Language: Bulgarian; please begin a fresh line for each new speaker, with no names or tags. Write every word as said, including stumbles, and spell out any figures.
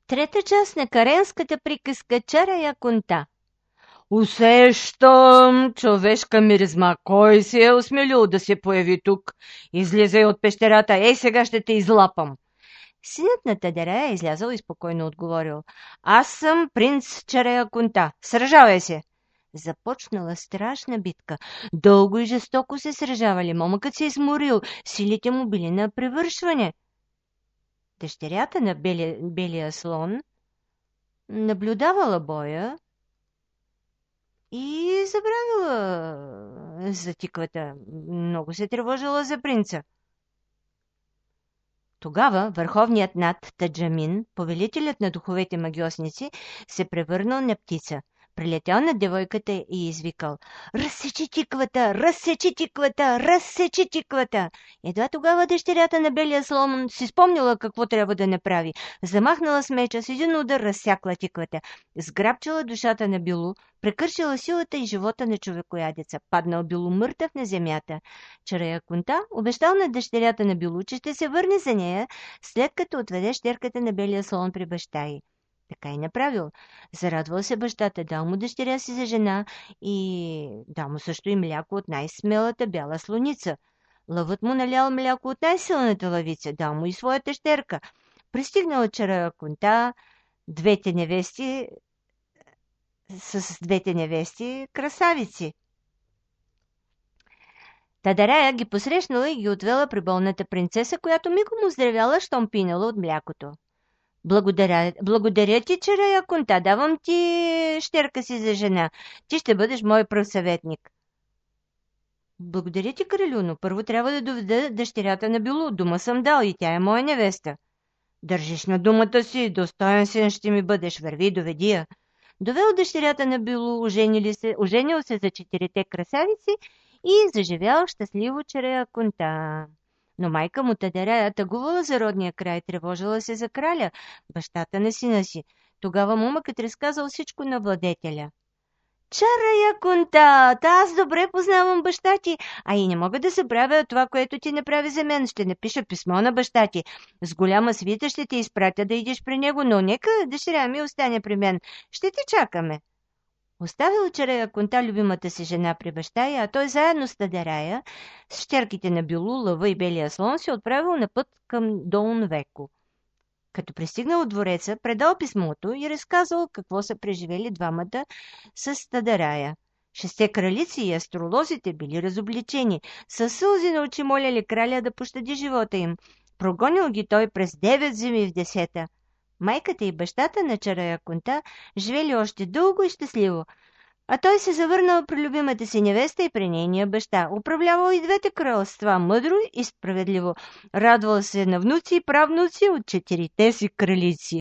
Трета част на каренската приказка Чарая конта. Усещам човешка миризма. Кой се е осмелил да се появи тук? Излизай от пещерата. Ей, сега ще те излапам. Синът на Тадерея е излязъл и спокойно отговорил. Аз съм принц Чарая конта. Сражавай се. Започнала страшна битка. Дълго и жестоко се сражавали. Момъкът се е изморил. Силите му били на превършване. Дъщерята на белия, белия слон наблюдавала боя и забравила за тиквата. Много се тревожила за принца. Тогава върховният над Таджамин, повелителят на духовете магиосници, се превърнал на птица. Прилетял на девойката и извикал: «Разсечи тиквата! Разсечи тиквата! Разсечи тиквата!» Едва тогава дъщерята на белия слон си спомнила какво трябва да направи. Замахнала с меча, с един удар разсякла тиквата. Сграбчила душата на Билу, прекършила силата и живота на човекоядеца. Паднал Билу мъртъв на земята. Чарая конта обещал на дъщерята на Билу, че ще се върне за нея, след като отведе щерката на белия слон при баща й. Така и направил. Зарадвал се бащата, дал му дъщеря си за жена и дал му също и мляко от най-смелата бяла слоница. Лъвът му налял мляко от най-силната лъвица, дал му и своята щерка. Пристигнала Чарая конта, двете невести с двете невести красавици. Тадарая ги посрещнала и ги отвела при болната принцеса, която мигом оздравяла, щом пинала от млякото. Благодаря, благодаря ти, Чарая конта, давам ти щерка си за жена. Ти ще бъдеш мой пръв съветник. Благодаря ти, кралюно. Първо трябва да доведа дъщерята на Билу. Дума съм дал и тя е моя невеста. Държиш на думата си, достоен син ще ми бъдеш. Върви, доведи я. Довел дъщерята на Билу, оженили се, оженил се за четирите красавици и заживял щастливо Чарая конта. Но майка му Тадарея тъгувала за родния край, тревожила се за краля, бащата на сина си. Тогава момъкът разказал всичко на владетеля. Чарая конта, аз добре познавам баща ти, а и не мога да забравя това, което ти направи за мен. Ще напиша писмо на баща ти. С голяма свита ще те изпратя да идеш при него, но нека дъщеря ми остане при мен. Ще те чакаме. Оставил Чарая конта любимата си жена при баща й, а той заедно с Тадарая, с щерките на Билу, лъва и белия слон, се отправил на път към Долн Веко. Като пристигнал от двореца, предал писмото и разказал какво са преживели двамата с Тадарая. Шесте кралици и астролозите били разобличени, със сълзи на очи моляли краля да пощади живота им. Прогонил ги той през девет зими в десета. Майката и бащата на Чарая конта живели още дълго и щастливо, а той се завърнал при любимата си невеста и при нейния баща. Управлявал и двете кралства мъдро и справедливо. Радвал се на внуци и правнуци от четирите си кралици.